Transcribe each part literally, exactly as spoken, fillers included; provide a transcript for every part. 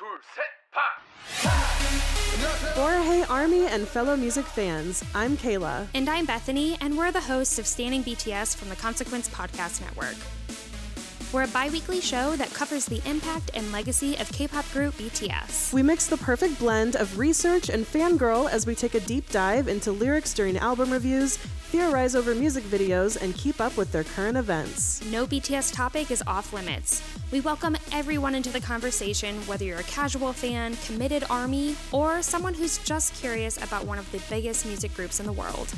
둘, 셋, 파! Or hey Army and fellow music fans, I'm Kayla. And I'm Bethany, and we're the hosts of Standing B T S from the Consequence Podcast Network. We're a bi-weekly show that covers the impact and legacy of K-pop group B T S. We mix the perfect blend of research and fangirl as we take a deep dive into lyrics during album reviews, theorize over music videos, and keep up with their current events. No B T S topic is off limits. We welcome everyone into the conversation, whether you're a casual fan, committed ARMY, or someone who's just curious about one of the biggest music groups in the world.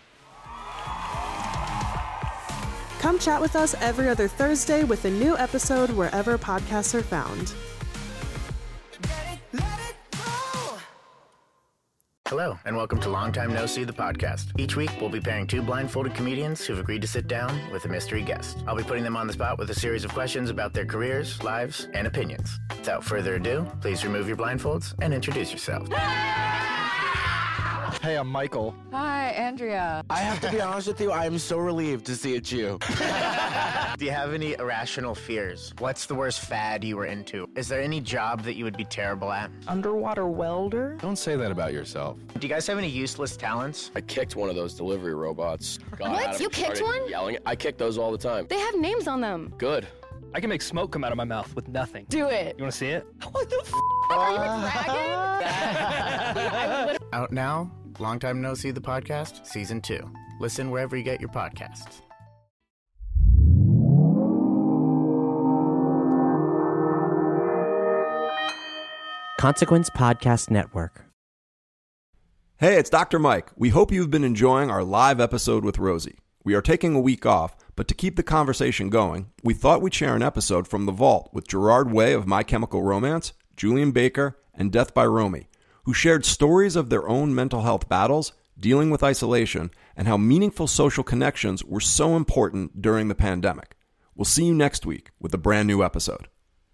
Come chat with us every other Thursday with a new episode wherever podcasts are found. Hello, and welcome to Long Time No See, the podcast. Each week, we'll be pairing two blindfolded comedians who've agreed to sit down with a mystery guest. I'll be putting them on the spot with a series of questions about their careers, lives, and opinions. Without further ado, please remove your blindfolds and introduce yourselves. Hey, I'm Michael. Hi, Andrea. I have to be honest with you, I am so relieved to see it's you. Do you have any irrational fears? What's the worst fad you were into? Is there any job that you would be terrible at? Underwater welder? Don't say that about yourself. Do you guys have any useless talents? I kicked one of those delivery robots. Got What? at him, You kicked started one? Yelling. I kick those all the time. They have names on them. Good. I can make smoke come out of my mouth with nothing. Do it. You want to see it? What the f***? Are you a dragon? Out now, Long Time No See, the podcast, season two. Listen wherever you get your podcasts. Consequence Podcast Network. Hey, it's Doctor Mike. We hope you've been enjoying our live episode with Rosie. We are taking a week off, but to keep the conversation going, we thought we'd share an episode from The Vault with Gerard Way of My Chemical Romance, Julian Baker, and Death by Romy, who shared stories of their own mental health battles, dealing with isolation, and how meaningful social connections were so important during the pandemic. We'll see you next week with a brand new episode.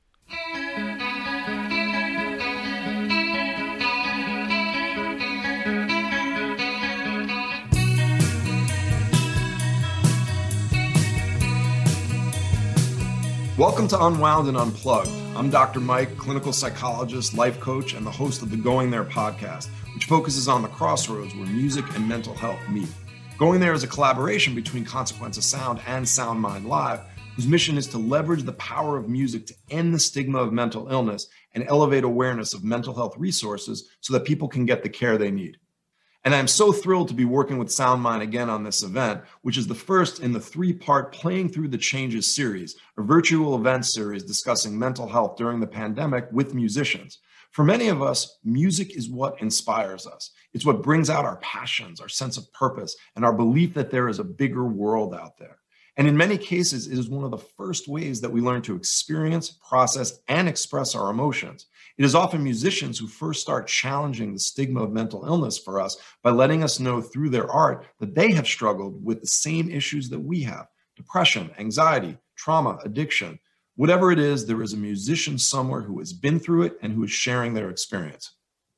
Welcome to Unwound and Unplugged. I'm Doctor Mike, clinical psychologist, life coach, and the host of the Going There podcast, which focuses on the crossroads where music and mental health meet. Going There is a collaboration between Consequence of Sound and Sound Mind Live, whose mission is to leverage the power of music to end the stigma of mental illness and elevate awareness of mental health resources so that people can get the care they need. And I'm so thrilled to be working with Sound Mind again on this event, which is the first in the three-part Playing Through the Changes series, a virtual event series discussing mental health during the pandemic with musicians. For many of us, music is what inspires us. It's what brings out our passions, our sense of purpose, and our belief that there is a bigger world out there. And in many cases, it is one of the first ways that we learn to experience, process, and express our emotions. It is often musicians who first start challenging the stigma of mental illness for us by letting us know through their art that they have struggled with the same issues that we have: depression, anxiety, trauma, addiction. Whatever it is, there is a musician somewhere who has been through it and who is sharing their experience.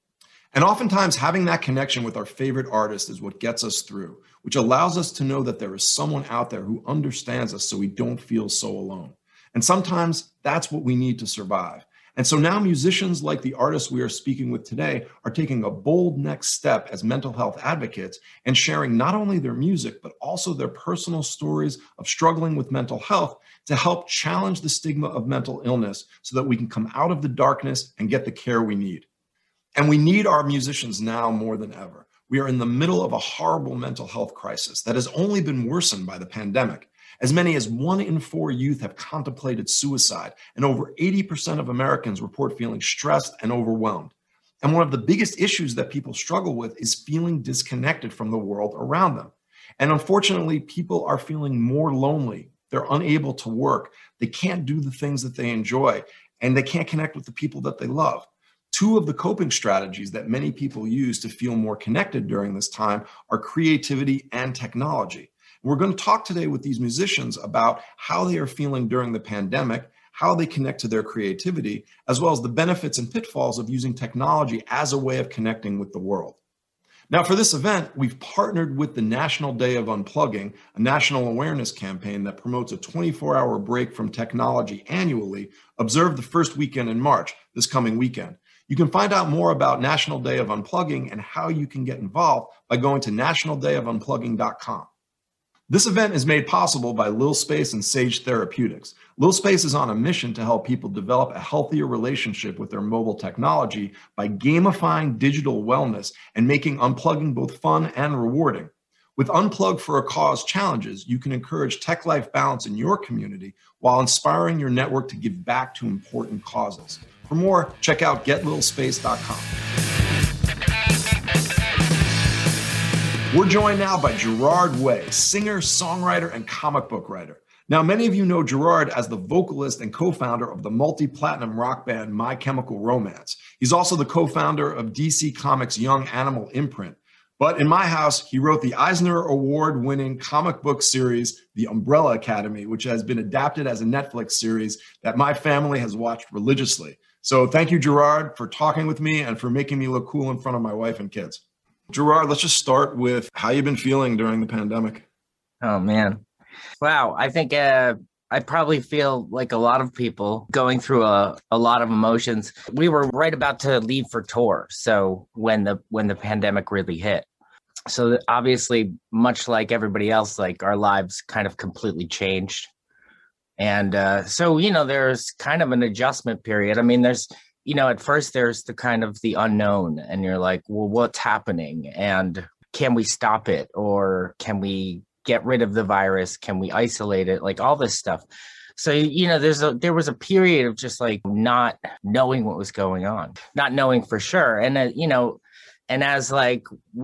And oftentimes having that connection with our favorite artist is what gets us through, which allows us to know that there is someone out there who understands us so we don't feel so alone. And sometimes that's what we need to survive. And so now musicians like the artists we are speaking with today are taking a bold next step as mental health advocates and sharing not only their music, but also their personal stories of struggling with mental health to help challenge the stigma of mental illness so that we can come out of the darkness and get the care we need. And we need our musicians now more than ever. We are in the middle of a horrible mental health crisis that has only been worsened by the pandemic. As many as one in four youth have contemplated suicide, and over eighty percent of Americans report feeling stressed and overwhelmed. And one of the biggest issues that people struggle with is feeling disconnected from the world around them. And unfortunately, people are feeling more lonely. They're unable to work. They can't do the things that they enjoy, and they can't connect with the people that they love. Two of the coping strategies that many people use to feel more connected during this time are creativity and technology. We're going to talk today with these musicians about how they are feeling during the pandemic, how they connect to their creativity, as well as the benefits and pitfalls of using technology as a way of connecting with the world. Now, for this event, we've partnered with the National Day of Unplugging, a national awareness campaign that promotes a twenty-four hour break from technology annually, observed the first weekend in March, this coming weekend. You can find out more about National Day of Unplugging and how you can get involved by going to national day of unplugging dot com. This event is made possible by Lil Space and Sage Therapeutics. Lil Space is on a mission to help people develop a healthier relationship with their mobile technology by gamifying digital wellness and making unplugging both fun and rewarding. With Unplug for a Cause challenges, you can encourage tech-life balance in your community while inspiring your network to give back to important causes. For more, check out get lil space dot com. We're joined now by Gerard Way, singer, songwriter, and comic book writer. Now, many of you know Gerard as the vocalist and co-founder of the multi-platinum rock band My Chemical Romance. He's also the co-founder of D C Comics' Young Animal imprint. But in my house, he wrote the Eisner Award-winning comic book series, The Umbrella Academy, which has been adapted as a Netflix series that my family has watched religiously. So thank you, Gerard, for talking with me and for making me look cool in front of my wife and kids. Gerard, let's just start with how you've been feeling during the pandemic. Oh, man. Wow. I think uh, I probably feel like a lot of people going through a, a lot of emotions. We were right about to leave for tour. So when the when the pandemic really hit. So obviously, much like everybody else, like our lives kind of completely changed. And uh, so, you know, there's kind of an adjustment period. I mean, there's you know, at first there's the kind of the unknown and you're like, well, what's happening? And can we stop it? Or can we get rid of the virus? Can we isolate it? Like all this stuff. So, you know, there's a, there was a period of just like not knowing what was going on, not knowing for sure. And, uh, you know, and as like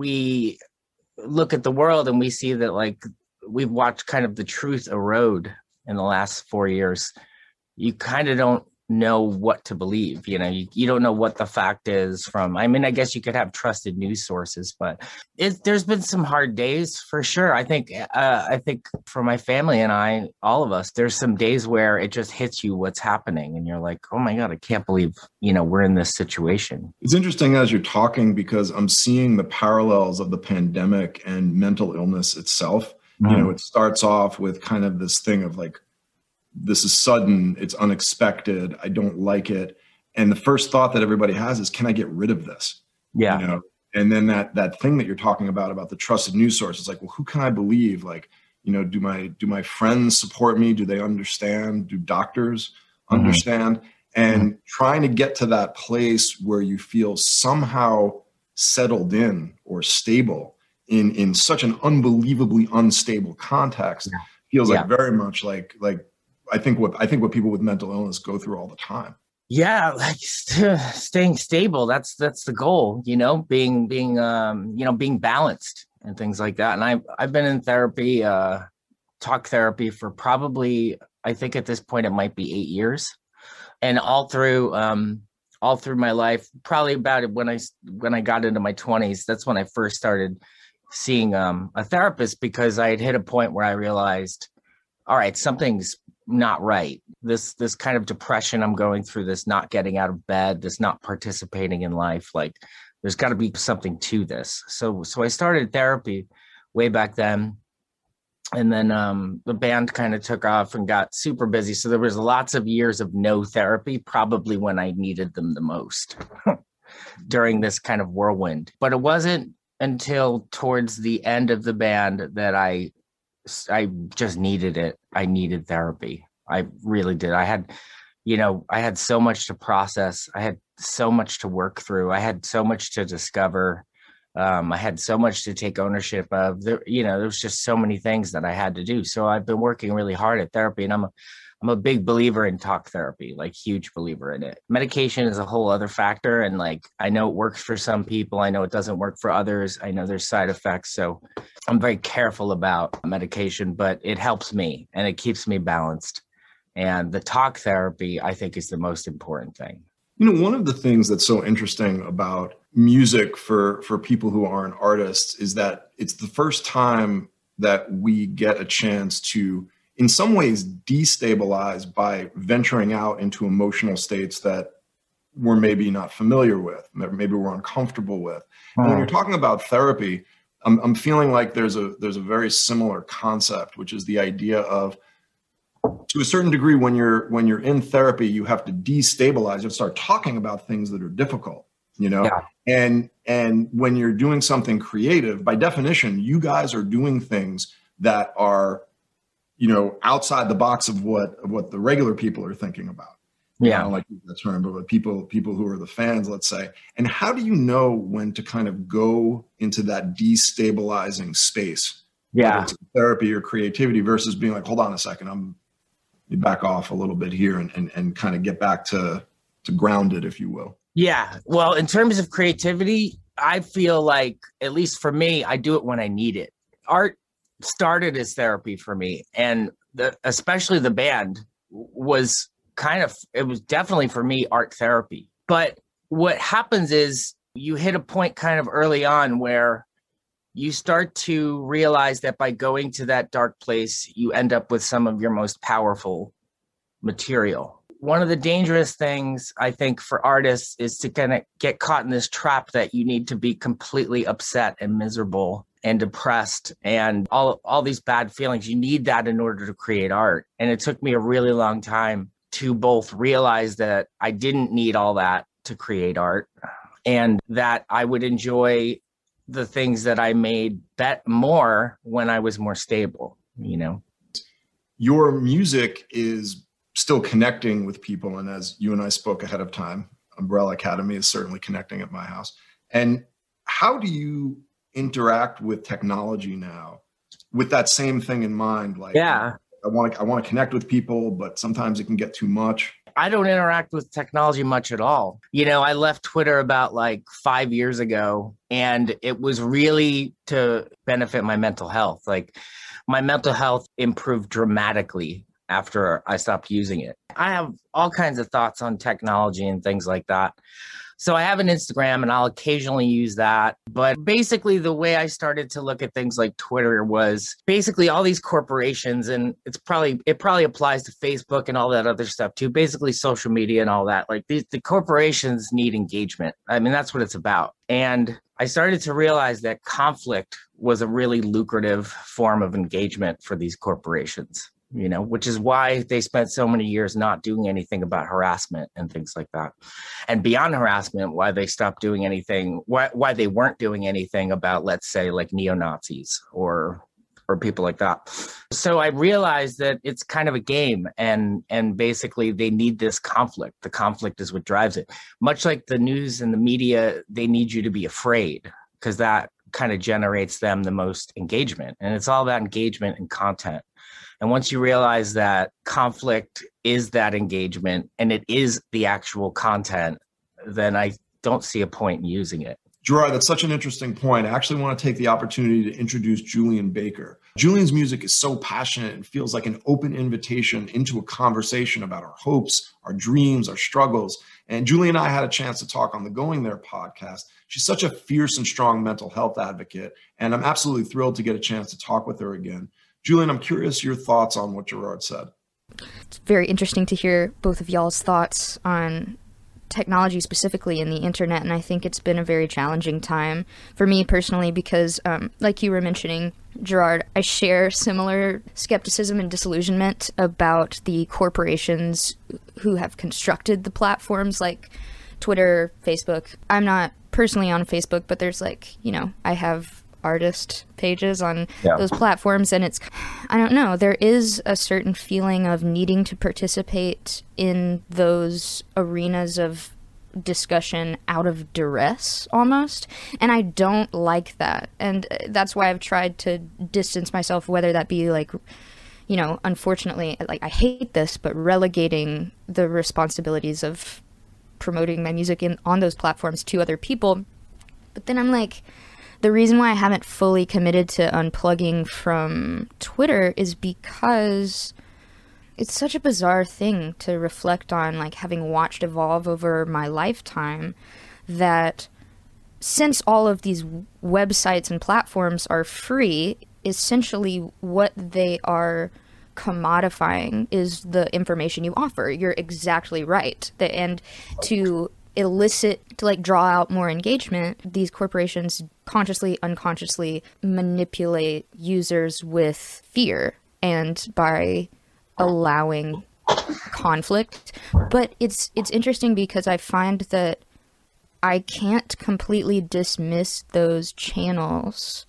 we look at the world and we see that like we've watched kind of the truth erode in the last four years, you kind of don't know what to believe. You know, you, you don't know what the fact is from, I mean, I guess you could have trusted news sources, but it, there's been some hard days for sure. I think, uh, I think for my family and I, all of us, there's some days where it just hits you what's happening and you're like, oh my God, I can't believe, you know, we're in this situation. It's interesting as you're talking because I'm seeing the parallels of the pandemic and mental illness itself. Mm-hmm. You know, it starts off with kind of this thing of like, this is sudden, it's unexpected, I don't like it. And the first thought that everybody has is, can I get rid of this? Yeah. You know, and then that that thing that you're talking about, about the trusted news source, it's like, well, who can I believe? Like, you know, do my do my friends support me? Do they understand? Do doctors understand? Mm-hmm. And mm-hmm. trying to get to that place where you feel somehow settled in or stable in, in such an unbelievably unstable context yeah. feels yeah. like very much like like I think what I think what people with mental illness go through all the time. Yeah, like st- staying stable. That's that's the goal, you know, being being um, you know, being balanced and things like that. And I I've been in therapy, uh, talk therapy for probably, I think at this point it might be eight years, and all through um, all through my life, probably about it when I when I got into my twenties. That's when I first started seeing um, a therapist because I had hit a point where I realized, all right, something's not right. This this kind of depression I'm going through, this not getting out of bed, this not participating in life, like there's got to be something to this. So so I started therapy way back then. And then um, the band kind of took off and got super busy. So there was lots of years of no therapy, probably when I needed them the most during this kind of whirlwind. But it wasn't until towards the end of the band that I I just needed it. I needed therapy. I really did. I had, you know, I had so much to process. I had so much to work through. I had so much to discover. Um, I had so much to take ownership of. There, you know, there was just so many things that I had to do. So I've been working really hard at therapy, and I'm a, I'm a big believer in talk therapy, like huge believer in it. Medication is a whole other factor. And like, I know it works for some people. I know it doesn't work for others. I know there's side effects. So I'm very careful about medication, but it helps me and it keeps me balanced. And the talk therapy, I think, is the most important thing. You know, one of the things that's so interesting about music for, for people who aren't artists is that it's the first time that we get a chance to, in some ways, destabilize by venturing out into emotional states that we're maybe not familiar with, maybe we're uncomfortable with. Hmm. And when you're talking about therapy, I'm, I'm feeling like there's a there's a very similar concept, which is the idea of, to a certain degree, when you're when you're in therapy, you have to destabilize and start talking about things that are difficult, you know. Yeah. And and when you're doing something creative, by definition, you guys are doing things that are, you know, outside the box of what of what the regular people are thinking about. Yeah, I don't like that term, but people people who are the fans, let's say. And how do you know when to kind of go into that destabilizing space? Yeah, whether it's therapy or creativity versus being like, hold on a second, I'm you back off a little bit here and and, and kind of get back to to grounded, if you will. Yeah. Well, in terms of creativity, I feel like, at least for me, I do it when I need it. Art started as therapy for me, and the, especially the band was kind of, it was definitely for me art therapy. But what happens is you hit a point kind of early on where you start to realize that by going to that dark place, you end up with some of your most powerful material. One of the dangerous things, I think, for artists is to kind of get caught in this trap that you need to be completely upset and miserable and depressed and all, all these bad feelings. You need that in order to create art. And it took me a really long time to both realize that I didn't need all that to create art, and that I would enjoy the things that I made bet more when I was more stable, you know. Your music is still connecting with people. And as you and I spoke ahead of time, Umbrella Academy is certainly connecting at my house. And how do you interact with technology now with that same thing in mind? Like, yeah, I want to, I want to connect with people, but sometimes it can get too much. I don't interact with technology much at all. You know, I left Twitter about like five years ago, and it was really to benefit my mental health. Like, my mental health improved dramatically after I stopped using it. I have all kinds of thoughts on technology and things like that. So I have an Instagram, and I'll occasionally use that. But basically the way I started to look at things like Twitter was basically all these corporations, and it's probably, it probably applies to Facebook and all that other stuff too, basically social media and all that. Like, these, the corporations need engagement. I mean, that's what it's about. And I started to realize that conflict was a really lucrative form of engagement for these corporations, you know, which is why they spent so many years not doing anything about harassment and things like that. And beyond harassment, why they stopped doing anything, why, why they weren't doing anything about, let's say, like neo-Nazis or or people like that. So I realized that it's kind of a game, and and basically they need this conflict. The conflict is what drives it. Much like the news and the media, they need you to be afraid, because that kind of generates them the most engagement. And it's all about engagement and content. And once you realize that conflict is that engagement and it is the actual content, then I don't see a point in using it. Gerard, that's such an interesting point. I actually want to take the opportunity to introduce Julian Baker. Julian's music is so passionate and feels like an open invitation into a conversation about our hopes, our dreams, our struggles. And Julie and I had a chance to talk on the Going There podcast. She's such a fierce and strong mental health advocate, and I'm absolutely thrilled to get a chance to talk with her again. Julian, I'm curious your thoughts on what Gerard said. It's very interesting to hear both of y'all's thoughts on technology specifically in the internet, and I think it's been a very challenging time for me personally because, um, like you were mentioning, Gerard, I share similar skepticism and disillusionment about the corporations who have constructed the platforms like Twitter, Facebook. I'm not personally on Facebook, but there's like, you know, I have artist pages on yeah. those platforms, and it's, I don't know, there is a certain feeling of needing to participate in those arenas of discussion out of duress almost, and I don't like that, and that's why I've tried to distance myself, whether that be like, you know, unfortunately, like I hate this, but relegating the responsibilities of promoting my music in on those platforms to other people. But then I'm like, the reason why I haven't fully committed to unplugging from Twitter is because it's such a bizarre thing to reflect on, like having watched evolve over my lifetime, that since all of these websites and platforms are free, essentially what they are commodifying is the information you offer. You're exactly right. And to elicit, to like draw out more engagement, these corporations consciously, unconsciously manipulate users with fear and by allowing conflict. But it's it's interesting because I find that I can't completely dismiss those channels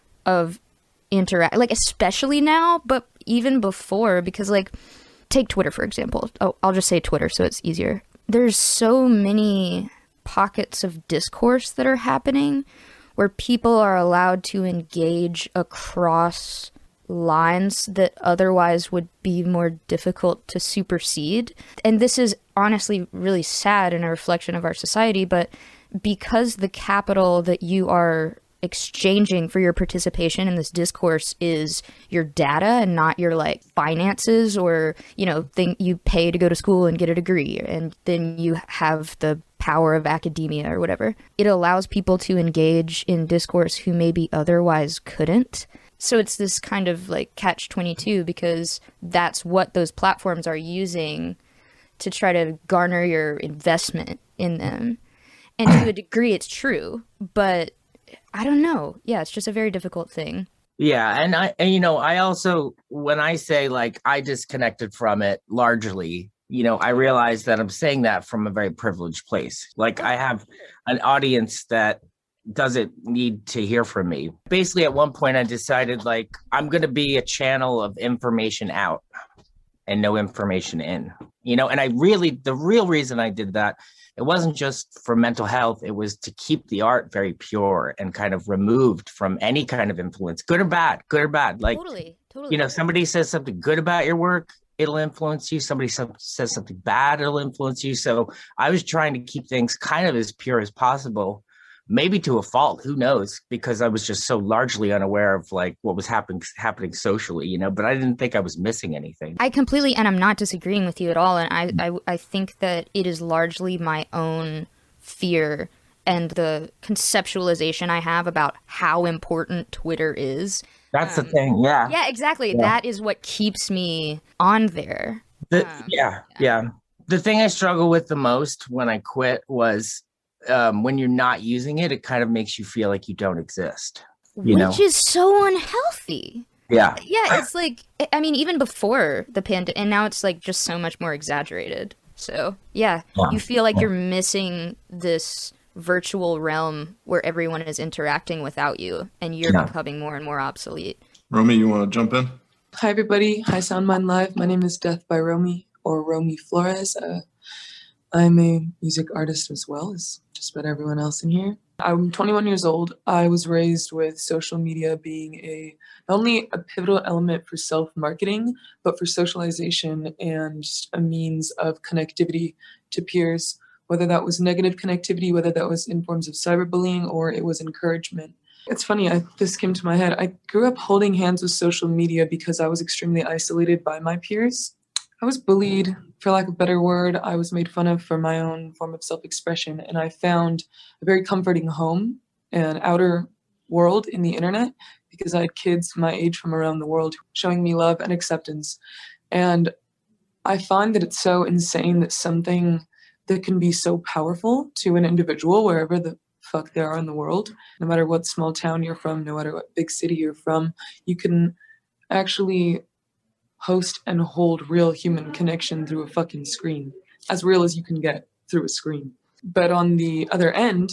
of interact, like especially now, but even before, because like take Twitter for example. Oh, I'll just say Twitter so it's easier. There's so many pockets of discourse that are happening where people are allowed to engage across lines that otherwise would be more difficult to supersede. And this is honestly really sad and a reflection of our society, but because the capital that you are exchanging for your participation in this discourse is your data and not your like finances or, you know, thing you pay to go to school and get a degree, and then you have the power of academia or whatever. It allows people to engage in discourse who maybe otherwise couldn't. So it's this kind of like catch twenty-two, because that's what those platforms are using to try to garner your investment in them. And to a degree it's true, but I don't know. Yeah, it's just a very difficult thing. Yeah, and I, and, you know, I also, when I say like I disconnected from it largely, you know, I realize that I'm saying that from a very privileged place. Like I have an audience that doesn't need to hear from me. Basically, at one point I decided like I'm going to be a channel of information out and no information in, you know, and I really, the real reason I did that, it wasn't just for mental health. It was to keep the art very pure and kind of removed from any kind of influence, good or bad, good or bad. Like, totally, totally. You know, somebody says something good about your work, it'll influence you. Somebody some, says something bad, it'll influence you. So I was trying to keep things kind of as pure as possible, maybe to a fault, who knows, because I was just so largely unaware of like what was happening happening socially, you know, but I didn't think I was missing anything. I completely, and I'm not disagreeing with you at all. And I, I, I think that it is largely my own fear and the conceptualization I have about how important Twitter is. That's um, the thing. Yeah. Yeah, exactly. Yeah. That is what keeps me on there. The, um, yeah, yeah. The thing I struggle with the most when I quit was um, when you're not using it, it kind of makes you feel like you don't exist. You Which know? is so unhealthy. Yeah. Yeah, it's like, I mean, even before the pandemic, and now it's like just so much more exaggerated. So, yeah, yeah. you feel like yeah. you're missing this virtual realm where everyone is interacting without you, and you're yeah. becoming more and more obsolete. Romy, you want to jump in? Hi, everybody. Hi, Soundmind Live. My name is Death by Romy, or Romy Flores. Uh, I'm a music artist as well as just about everyone else in here. I'm twenty-one years old. I was raised with social media being a not only a pivotal element for self-marketing, but for socialization and a means of connectivity to peers, whether that was negative connectivity, whether that was in forms of cyberbullying, or it was encouragement. It's funny, I, this came to my head. I grew up holding hands with social media because I was extremely isolated by my peers. I was bullied, for lack of a better word. I was made fun of for my own form of self-expression, and I found a very comforting home and outer world in the internet because I had kids my age from around the world showing me love and acceptance. And I find that it's so insane that something that can be so powerful to an individual, wherever the fuck they are in the world, no matter what small town you're from, no matter what big city you're from, you can actually host and hold real human connection through a fucking screen, as real as you can get through a screen. But on the other end,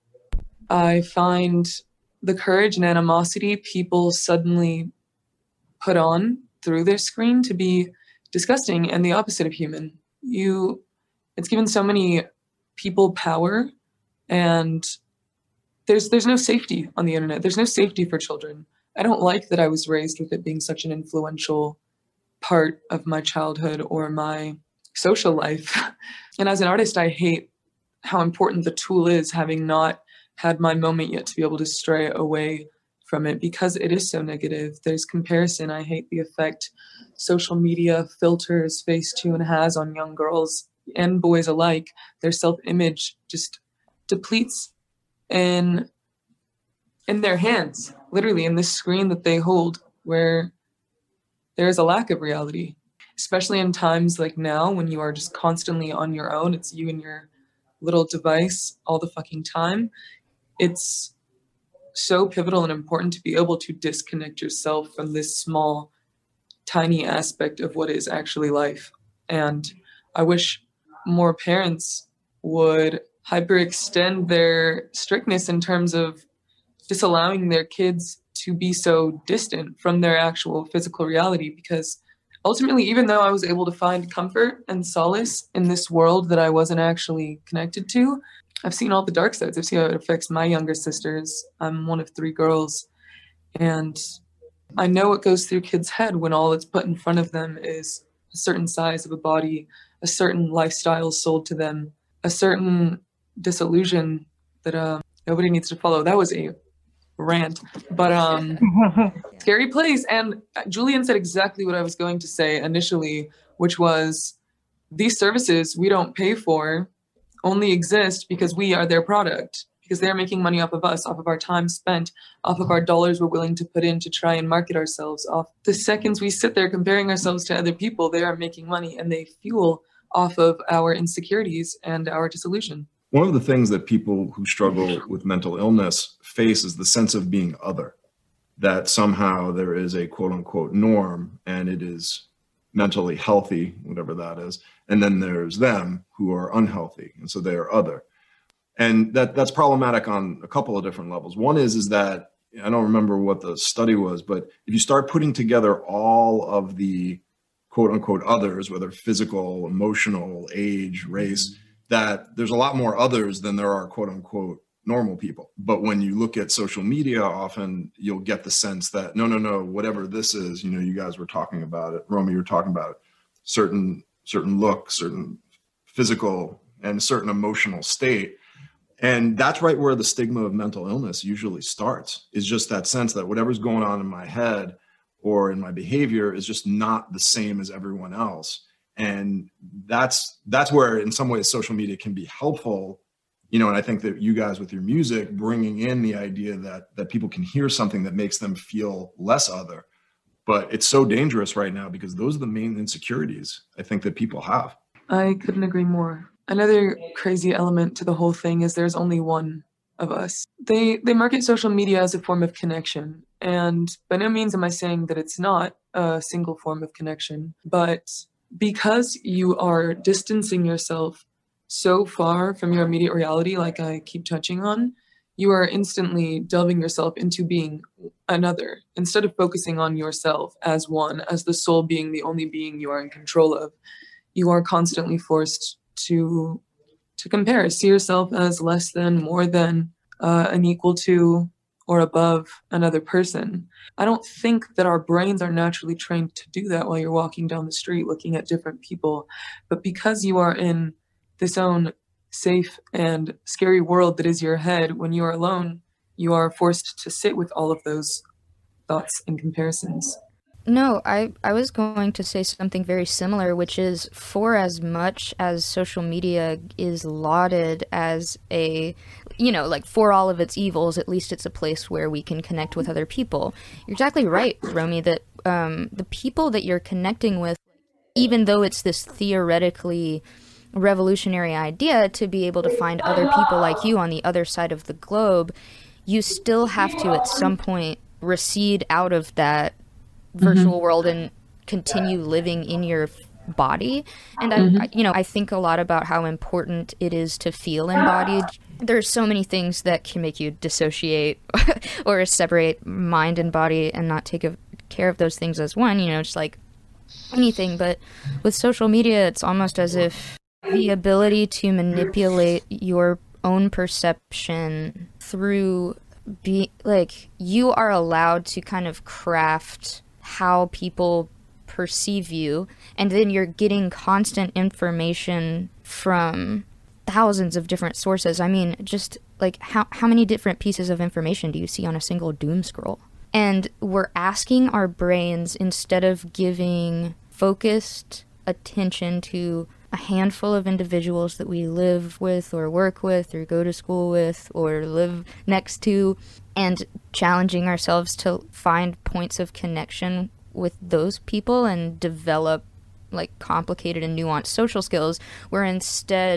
I find the courage and animosity people suddenly put on through their screen to be disgusting and the opposite of human. You, it's given so many people power, and there's there's no safety on the internet. There's no safety for children. I don't like that I was raised with it being such an influential part of my childhood or my social life. And as an artist, I hate how important the tool is, having not had my moment yet to be able to stray away from it because it is so negative. There's comparison. I hate the effect social media filters Facetune has on young girls and boys alike. Their self-image just depletes in in their hands, literally in this screen that they hold, where there is a lack of reality, especially in times like now when you are just constantly on your own. It's you and your little device all the fucking time, it's so pivotal and important to be able to disconnect yourself from this small, tiny aspect of what is actually life. And I wish more parents would hyperextend their strictness in terms of disallowing their kids to be so distant from their actual physical reality, because ultimately, even though I was able to find comfort and solace in this world that I wasn't actually connected to, I've seen all the dark sides. I've seen how it affects my younger sisters. I'm one of three girls, and I know what goes through kids' head when all that's put in front of them is a certain size of a body, a certain lifestyle sold to them, a certain disillusion that uh, nobody needs to follow. That was a rant, but um scary place. And Julian said exactly what I was going to say initially, which was these services we don't pay for only exist because we are their product, because they're making money off of us, off of our time spent, off of our dollars we're willing to put in to try and market ourselves. Off the seconds we sit there comparing ourselves to other people, they are making money, and they fuel off of our insecurities and our disillusion. One of the things that people who struggle with mental illness face is the sense of being other, that somehow there is a quote unquote norm and it is mentally healthy, whatever that is. And then there's them who are unhealthy. And so they are other. And that that's problematic on a couple of different levels. One is, is that, I don't remember what the study was, but if you start putting together all of the quote unquote others, whether physical, emotional, age, race, that there's a lot more others than there are quote unquote normal people. But when you look at social media, often you'll get the sense that no, no, no, whatever this is, you know, you guys were talking about it, Romy, you were talking about certain, certain look, certain physical and certain emotional state. And that's right where the stigma of mental illness usually starts, is just that sense that whatever's going on in my head or in my behavior is just not the same as everyone else. And that's that's where, in some ways, social media can be helpful, you know. And I think that you guys, with your music, bringing in the idea that that people can hear something that makes them feel less other. But it's so dangerous right now because those are the main insecurities I think that people have. I couldn't agree more. Another crazy element to the whole thing is there's only one of us. They they market social media as a form of connection, and by no means am I saying that it's not a single form of connection, but because you are distancing yourself so far from your immediate reality, like I keep touching on, you are instantly delving yourself into being another, instead of focusing on yourself as one, as the soul being the only being you are in control of. You are constantly forced to to compare, see yourself as less than, more than, uh, an equal to, or above another person. I don't think that our brains are naturally trained to do that while you're walking down the street looking at different people. But because you are in this own safe and scary world that is your head, when you are alone, you are forced to sit with all of those thoughts and comparisons. No, I, I was going to say something very similar, which is, for as much as social media is lauded as a, you know, like, for all of its evils, at least it's a place where we can connect with other people. You're exactly right, Romy, that um, the people that you're connecting with, even though it's this theoretically revolutionary idea to be able to find other people like you on the other side of the globe, you still have to at some point recede out of that virtual mm-hmm. world and continue living in your body. And mm-hmm. I, you know, I think a lot about how important it is to feel embodied. There's so many things that can make you dissociate or separate mind and body and not take a, care of those things as one, you know, just like anything. But with social media, it's almost as if the ability to manipulate your own perception through be like you are allowed to kind of craft how people perceive you, and then you're getting constant information from thousands of different sources. I mean, just like how how many different pieces of information do you see on a single doom scroll? And we're asking our brains, instead of giving focused attention to a handful of individuals that we live with or work with or go to school with or live next to, and challenging ourselves to find points of connection with those people and develop like complicated and nuanced social skills, we're instead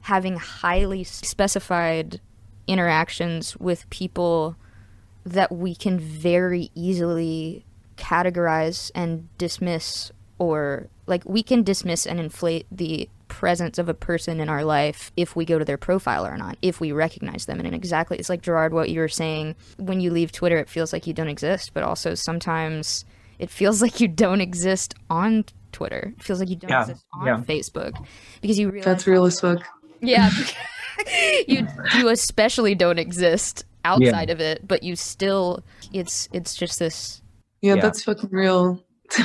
having highly specified interactions with people that we can very easily categorize and dismiss, or like we can dismiss and inflate the presence of a person in our life if we go to their profile or not, if we recognize them. And exactly, it's like, Gerard, what you were saying, when you leave Twitter, it feels like you don't exist, but also sometimes it feels like you don't exist on Twitter. It feels like you don't Yeah, exist on yeah. Facebook, because you realize That's real as fuck. yeah you you especially don't exist outside of it, but you still, it's it's just this. Yeah, Yeah. that's fucking real.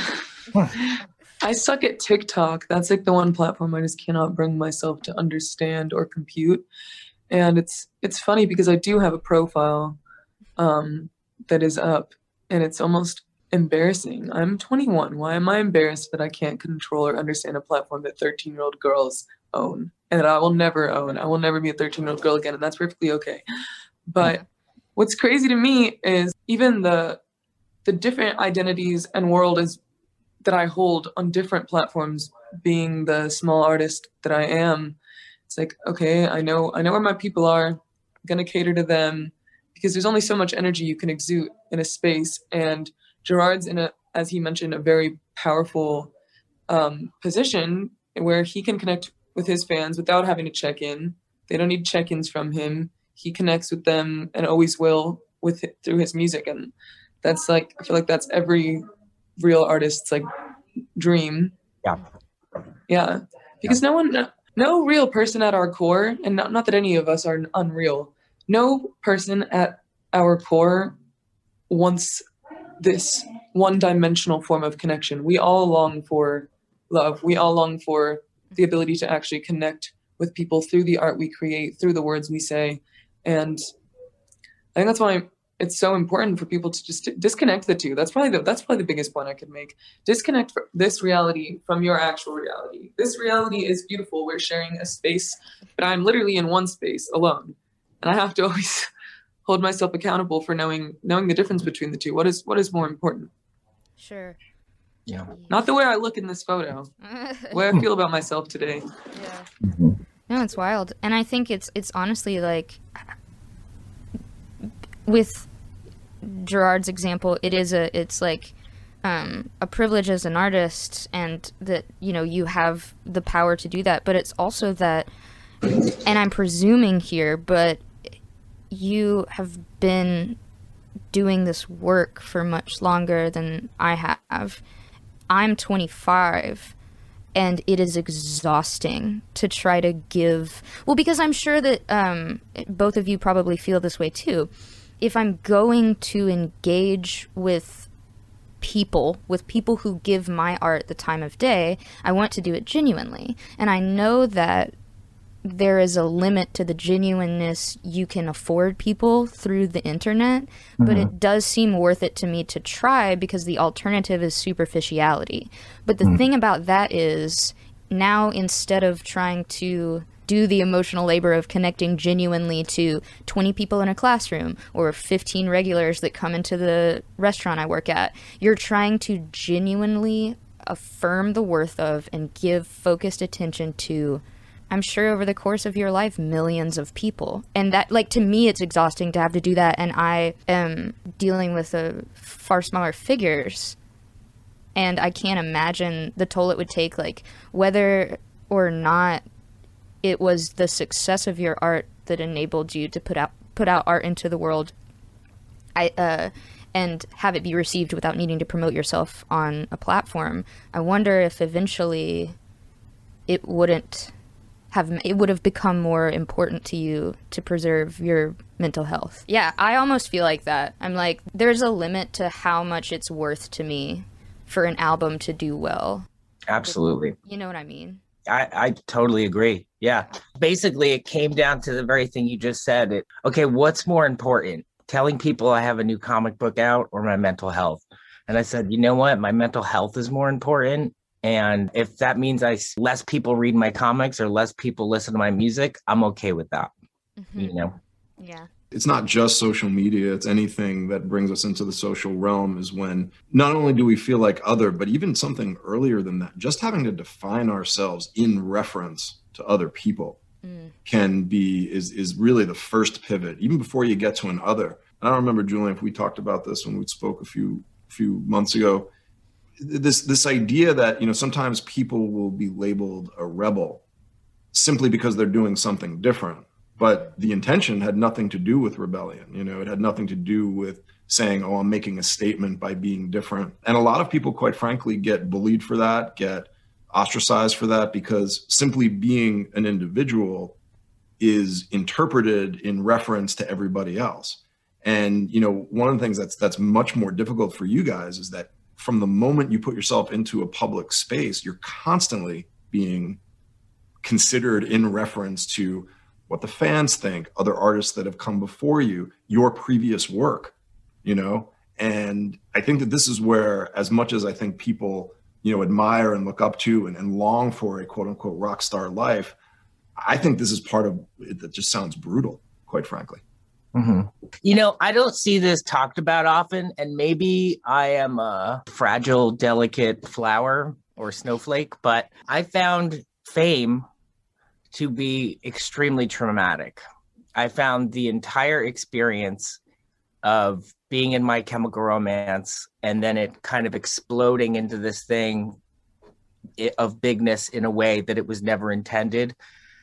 I suck at TikTok. That's like the one platform I just cannot bring myself to understand or compute. And it's it's funny because I do have a profile um, that is up, and it's almost embarrassing. I'm twenty-one. Why am I embarrassed that I can't control or understand a platform that thirteen-year-old girls own and that I will never own? I will never be a thirteen-year-old girl again, and that's perfectly okay. But what's crazy to me is even the the different identities and world is that I hold on different platforms, being the small artist that I am. It's like, okay, I know I know where my people are. I'm gonna cater to them, because there's only so much energy you can exude in a space. And Gerard's in a, as he mentioned, a very powerful um, position where he can connect with his fans without having to check in. They don't need check-ins from him. He connects with them and always will with it, through his music. And that's like, I feel like that's every real artist's like dream. Yeah. Yeah. Because no one, no real person at our core, and not, not that any of us are unreal, no person at our core wants this one-dimensional form of connection. We all long for love. We all long for the ability to actually connect with people through the art we create, through the words we say. And I think that's why it's so important for people to just disconnect the two. That's probably the, that's probably the biggest point I could make. Disconnect this reality from your actual reality. This reality is beautiful. We're sharing a space, but I'm literally in one space alone. And I have to always hold myself accountable for knowing knowing the difference between the two. What is what is more important? Sure. Yeah. Not the way I look in this photo. The way I feel about myself today. Yeah. Mm-hmm. No, it's wild. And I think it's it's honestly like, with Gerard's example, it is a it's like um, a privilege as an artist, and that, you know, you have the power to do that. But it's also that, and I'm presuming here, but you have been doing this work for much longer than I have. I'm twenty-five, and it is exhausting to try to give, well, because I'm sure that um, both of you probably feel this way too. If I'm going to engage with people, with people who give my art the time of day, I want to do it genuinely. And I know that there is a limit to the genuineness you can afford people through the internet, mm-hmm. but it does seem worth it to me to try, because the alternative is superficiality. But the mm. thing about that is, now instead of trying to do the emotional labor of connecting genuinely to twenty people in a classroom or fifteen regulars that come into the restaurant I work at, you're trying to genuinely affirm the worth of and give focused attention to, I'm sure over the course of your life, millions of people. And that, like, to me, it's exhausting to have to do that. And I am dealing with a far smaller figures. And I can't imagine the toll it would take, like, whether or not it was the success of your art that enabled you to put out put out art into the world, I uh, and have it be received without needing to promote yourself on a platform. I wonder if eventually it wouldn't have it would have become more important to you to preserve your mental health. Yeah, I almost feel like that. I'm like, there's a limit to how much it's worth to me for an album to do well. Absolutely. You know what I mean? I, I totally agree. Yeah. Basically, it came down to the very thing you just said. It, okay, what's more important? Telling people I have a new comic book out or my mental health? And I said, you know what? My mental health is more important. And if that means I less people read my comics or less people listen to my music, I'm okay with that. Mm-hmm. You know? Yeah. It's not just social media. It's anything that brings us into the social realm, is when not only do we feel like other, but even something earlier than that, just having to define ourselves in reference to other people. mm. can be, is, is really the first pivot, even before you get to an other. I don't remember, Julian, if we talked about this when we spoke a few, few months ago, this, this idea that, you know, sometimes people will be labeled a rebel simply because they're doing something different. But the intention had nothing to do with rebellion. You know, it had nothing to do with saying, oh, I'm making a statement by being different. And a lot of people, quite frankly, get bullied for that, get ostracized for that, because simply being an individual is interpreted in reference to everybody else. And, you know, one of the things that's that's much more difficult for you guys is that from the moment you put yourself into a public space, you're constantly being considered in reference to what the fans think, other artists that have come before you, your previous work, you know? And I think that this is where, as much as I think people, you know, admire and look up to and, and long for a quote unquote rock star life, I think this is part of it that just sounds brutal, quite frankly. Mm-hmm. You know, I don't see this talked about often, and maybe I am a fragile, delicate flower or snowflake, but I found fame to be extremely traumatic. I found the entire experience of being in My Chemical Romance and then it kind of exploding into this thing of bigness in a way that it was never intended.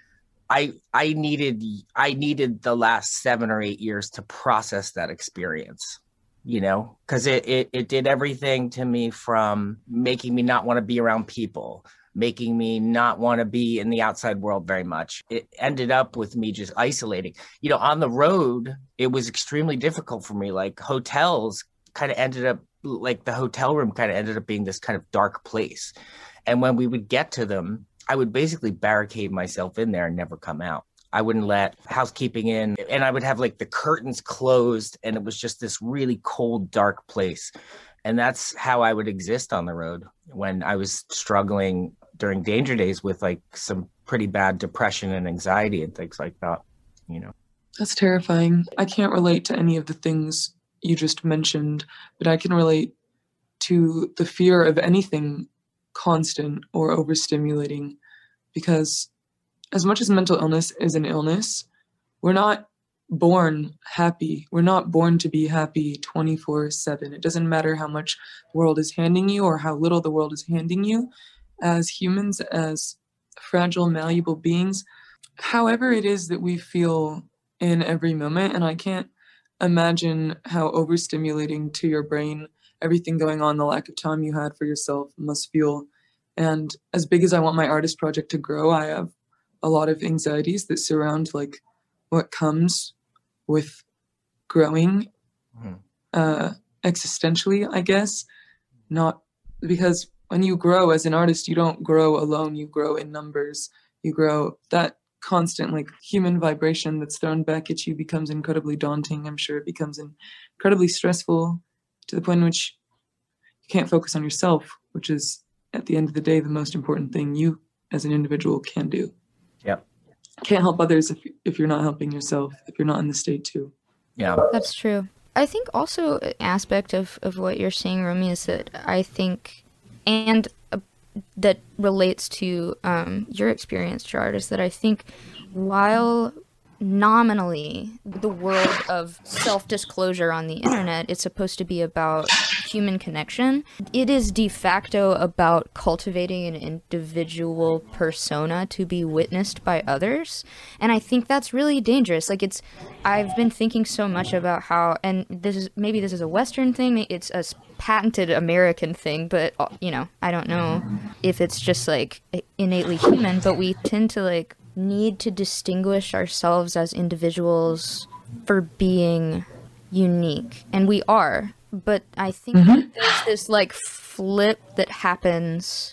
I I needed I needed the last seven or eight years to process that experience, you know, because it, it it did everything to me, from making me not want to be around people, making me not want to be in the outside world very much. It ended up with me just isolating. You know, on the road, it was extremely difficult for me. Like, hotels kind of ended up, like the hotel room kind of ended up being this kind of dark place. And when we would get to them, I would basically barricade myself in there and never come out. I wouldn't let housekeeping in, and I would have like the curtains closed, and it was just this really cold, dark place. And that's how I would exist on the road when I was struggling during Danger Days with like some pretty bad depression and anxiety and things like that, you know. That's terrifying. I can't relate to any of the things you just mentioned, but I can relate to the fear of anything constant or overstimulating, because as much as mental illness is an illness, we're not born happy. We're not born to be happy twenty-four seven. It doesn't matter how much the world is handing you or how little the world is handing you. As humans, as fragile, malleable beings, however it is that we feel in every moment, and I can't imagine how overstimulating to your brain everything going on, the lack of time you had for yourself must feel. And as big as I want my artist project to grow, I have a lot of anxieties that surround like what comes with growing mm-hmm. uh, existentially, I guess. Not because when you grow as an artist, you don't grow alone, you grow in numbers. You grow, that constant like human vibration that's thrown back at you becomes incredibly daunting. I'm sure it becomes incredibly stressful to the point in which you can't focus on yourself, which is at the end of the day the most important thing you as an individual can do. Yeah. Can't help others if if you're not helping yourself, if you're not in the state too. Yeah. That's true. I think also an aspect of, of what you're saying, Romy, is that I think, and uh, that relates to um, your experience, Gerard, is that I think while nominally the world of self-disclosure on the internet is supposed to be about human connection, it is de facto about cultivating an individual persona to be witnessed by others. And I think that's really dangerous. Like, it's, I've been thinking so much about how, and this is, maybe this is a Western thing, it's a patented American thing, but, you know, I don't know if it's just like innately human, but we tend to like need to distinguish ourselves as individuals for being unique, and we are, but I think mm-hmm. there's this like flip that happens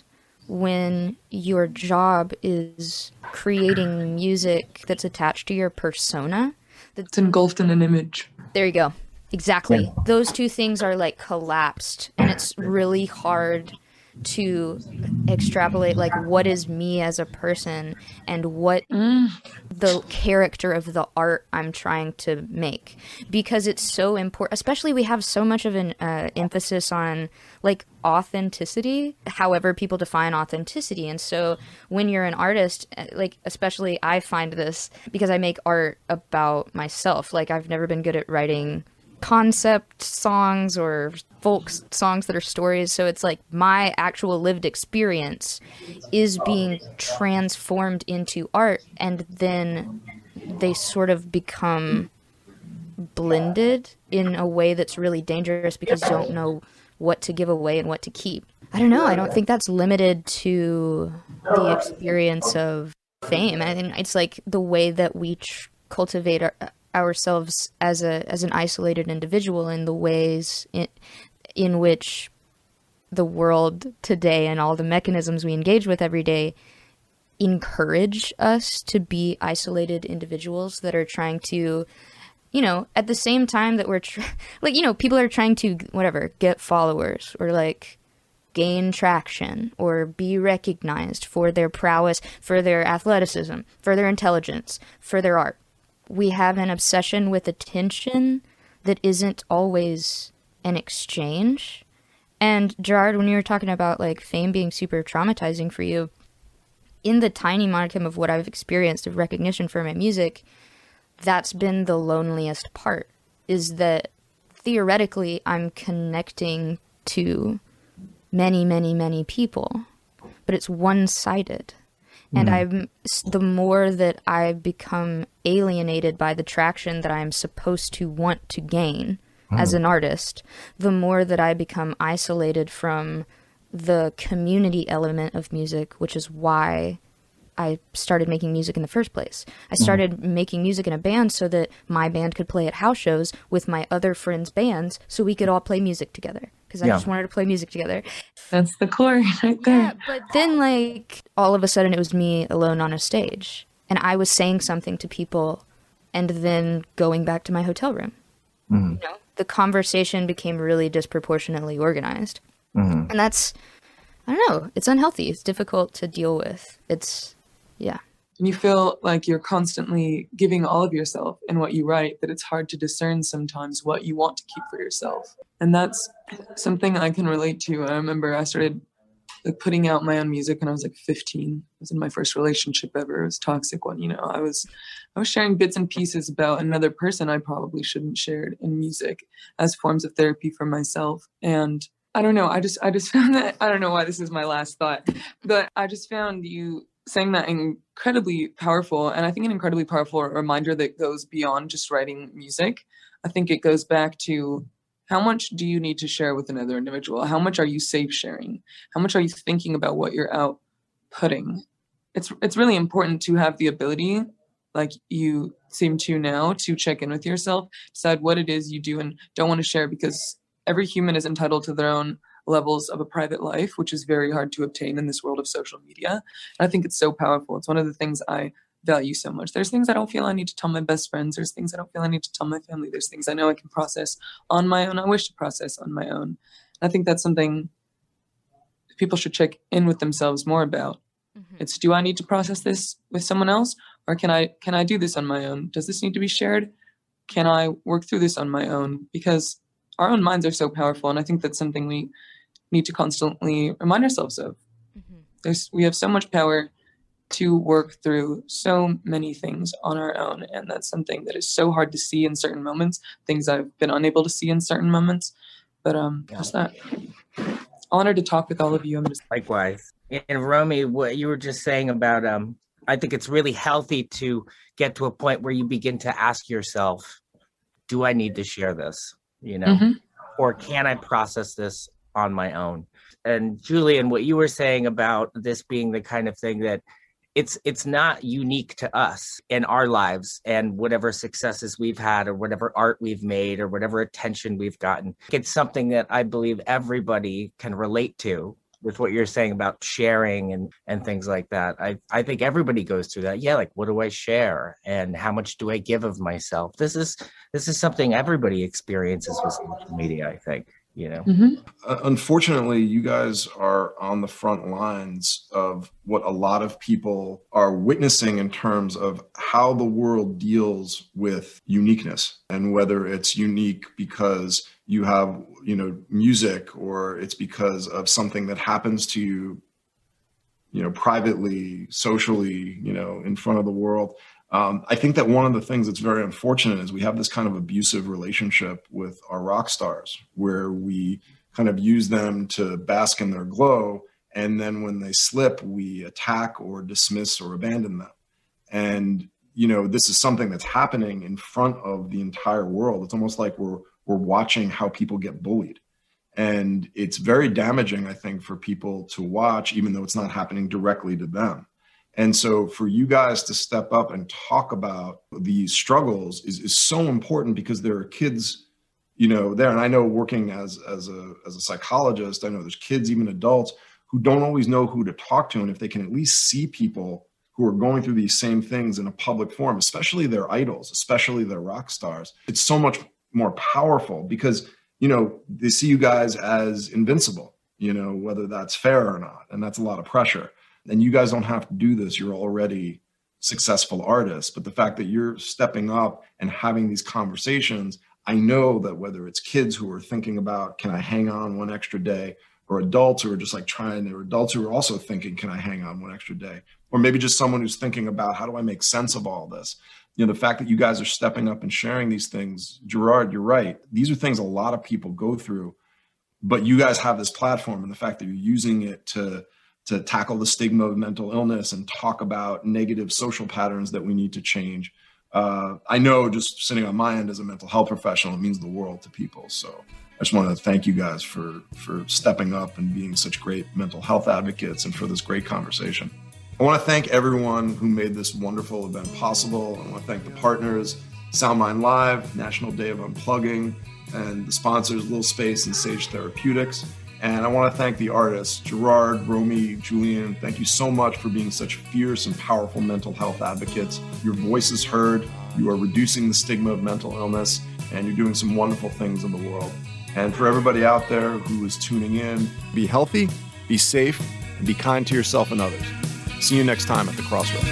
when your job is creating music that's attached to your persona, that's engulfed in an image. There you go. Exactly. Yeah. Those two things are like collapsed, and it's really hard to extrapolate like what is me as a person and what mm. the character of the art I'm trying to make, because it's so important. Especially we have so much of an uh, emphasis on like authenticity, however people define authenticity. And so when you're an artist, like especially I find this because I make art about myself. Like I've never been good at writing concept songs or folk songs that are stories, so it's like my actual lived experience is being transformed into art, and then they sort of become blended in a way that's really dangerous because you don't know what to give away and what to keep. I don't know, I don't think that's limited to the experience of fame. I mean, it's like the way that we tr- cultivate our ourselves as a as an isolated individual, in the ways in, in which the world today and all the mechanisms we engage with every day encourage us to be isolated individuals that are trying to, you know, at the same time that we're tr- like, you know, people are trying to whatever get followers or like gain traction or be recognized for their prowess, for their athleticism, for their intelligence, for their art. We have an obsession with attention that isn't always an exchange. And Gerard, when you were talking about like fame being super traumatizing for you, in the tiny modicum of what I've experienced of recognition for my music, that's been the loneliest part, is that theoretically I'm connecting to many, many, many people, but it's one-sided. And I'm, the more that I become alienated by the traction that I'm supposed to want to gain mm. as an artist, the more that I become isolated from the community element of music, which is why I started making music in the first place. I started mm. making music in a band so that my band could play at house shows with my other friends' bands so we could all play music together. Because I yeah. just wanted to play music together. That's the core right there. Yeah, but then, like, all of a sudden it was me alone on a stage. And I was saying something to people and then going back to my hotel room. Mm-hmm. You know, the conversation became really disproportionately organized. Mm-hmm. And that's, I don't know, it's unhealthy. It's difficult to deal with. It's, yeah. And you feel like you're constantly giving all of yourself in what you write, that it's hard to discern sometimes what you want to keep for yourself. And that's something I can relate to. I remember I started like putting out my own music when I was like fifteen. It was in my first relationship ever. It was a toxic one, you know. I was I was sharing bits and pieces about another person I probably shouldn't share in music as forms of therapy for myself. And I don't know, I just I just found that, I don't know why this is my last thought, but I just found you saying that incredibly powerful, and I think an incredibly powerful reminder that goes beyond just writing music. I think it goes back to how much do you need to share with another individual? How much are you safe sharing? How much are you thinking about what you're outputting? It's it's really important to have the ability, like you seem to now, to check in with yourself, decide what it is you do and don't want to share, because every human is entitled to their own levels of a private life, which is very hard to obtain in this world of social media. And I think it's so powerful. It's one of the things I value so much. There's things I don't feel I need to tell my best friends. There's things I don't feel I need to tell my family. There's things I know I can process on my own. I wish to process on my own. I think that's something people should check in with themselves more about. Mm-hmm. It's, do I need to process this with someone else? Or can I can I do this on my own? Does this need to be shared? Can I work through this on my own? Because our own minds are so powerful. And I think that's something we need to constantly remind ourselves of. Mm-hmm. There's, we have so much power to work through so many things on our own. And that's something that is so hard to see in certain moments, things I've been unable to see in certain moments. But um, yeah. just that. Honored to talk with all of you. I'm just likewise. And Romy, what you were just saying about, um, I think it's really healthy to get to a point where you begin to ask yourself, do I need to share this? You know, mm-hmm. or can I process this on my own? And Julian, what you were saying about this being the kind of thing that it's it's not unique to us in our lives and whatever successes we've had or whatever art we've made or whatever attention we've gotten. It's something that I believe everybody can relate to, with what you're saying about sharing and, and things like that. I, I think everybody goes through that. Yeah, like, what do I share? And how much do I give of myself? This is this is something everybody experiences with social media, I think. you know. Mm-hmm. Uh, unfortunately, you guys are on the front lines of what a lot of people are witnessing in terms of how the world deals with uniqueness, and whether it's unique because you have, you know, music, or it's because of something that happens to you, you know, privately, socially, you know, in front of the world. Um, I think that one of the things that's very unfortunate is we have this kind of abusive relationship with our rock stars, where we kind of use them to bask in their glow, and then when they slip, we attack or dismiss or abandon them. And, you know, this is something that's happening in front of the entire world. It's almost like we're we're watching how people get bullied. And it's very damaging, I think, for people to watch, even though it's not happening directly to them. And so for you guys to step up and talk about these struggles is, is so important, because there are kids, you know, there. And I know, working as, as a, as a psychologist, I know there's kids, even adults, who don't always know who to talk to. And if they can at least see people who are going through these same things in a public forum, especially their idols, especially their rock stars, it's so much more powerful, because, you know, they see you guys as invincible, you know, whether that's fair or not. And that's a lot of pressure. And you guys don't have to do this. You're already successful artists. But the fact that you're stepping up and having these conversations, I know that whether it's kids who are thinking about, can I hang on one extra day, or adults who are just like trying, or adults who are also thinking, can I hang on one extra day? Or maybe just someone who's thinking about, how do I make sense of all this? You know, the fact that you guys are stepping up and sharing these things, Gerard, you're right. These are things a lot of people go through, but you guys have this platform, and the fact that you're using it to to tackle the stigma of mental illness and talk about negative social patterns that we need to change. Uh, I know, just sitting on my end as a mental health professional, it means the world to people. So I just want to thank you guys for, for stepping up and being such great mental health advocates, and for this great conversation. I want to thank everyone who made this wonderful event possible. I want to thank the partners, SoundMind Live, National Day of Unplugging, and the sponsors, Little Space and Sage Therapeutics. And I want to thank the artists, Gerard, Romy, Julian. Thank you so much for being such fierce and powerful mental health advocates. Your voice is heard. You are reducing the stigma of mental illness, and you're doing some wonderful things in the world. And for everybody out there who is tuning in, be healthy, be safe, and be kind to yourself and others. See you next time at the Crossroads.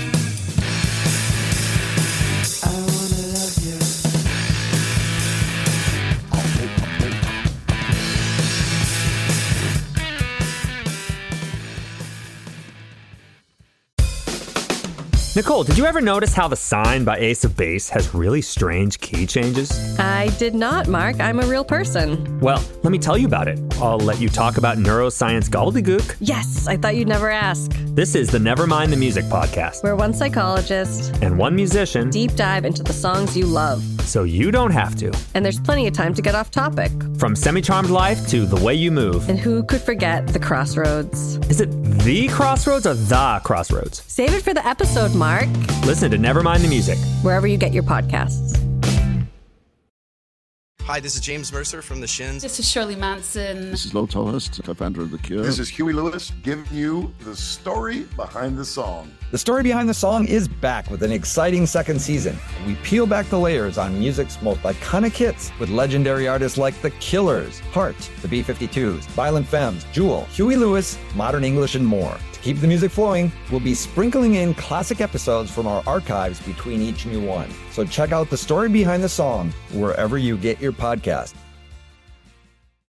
Nicole, did you ever notice how the sign by Ace of Base has really strange key changes? I did not, Mark. I'm a real person. Well, let me tell you about it. I'll let you talk about neuroscience gobbledygook. Yes, I thought you'd never ask. This is the Nevermind the Music podcast, where one psychologist and one musician deep dive into the songs you love, so you don't have to. And there's plenty of time to get off topic. From Semi-Charmed Life to The Way You Move. And who could forget the Crossroads? Is it the Crossroads or the Crossroads? Save it for the episode, Mark. Listen to Nevermind the Music, wherever you get your podcasts. Hi, this is James Mercer from The Shins. This is Shirley Manson. This is Lo Tolhurst, co-founder of The Cure. This is Huey Lewis, giving you the story behind the song. The Story Behind the Song is back with an exciting second season. We peel back the layers on music's most iconic hits with legendary artists like The Killers, Heart, the B fifty-twos, Violent Femmes, Jewel, Huey Lewis, Modern English, and more. To keep the music flowing, we'll be sprinkling in classic episodes from our archives between each new one. So check out The Story Behind the Song wherever you get your podcast.